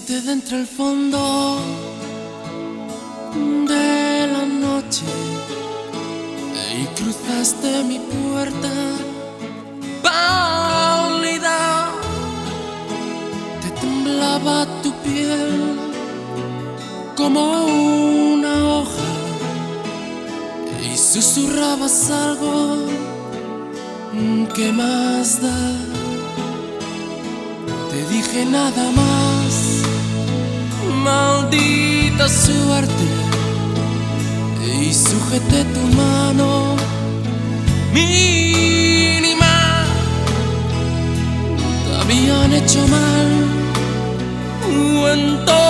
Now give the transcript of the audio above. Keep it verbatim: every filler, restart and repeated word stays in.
pusiste dentro el fondo de la noche y cruzaste mi puerta pálida. Te temblaba tu piel como una hoja y susurrabas algo. ¿Qué más da? Te dije nada más, maldita suerte, y sujeté tu mano mínima. Te habían hecho mal o en todo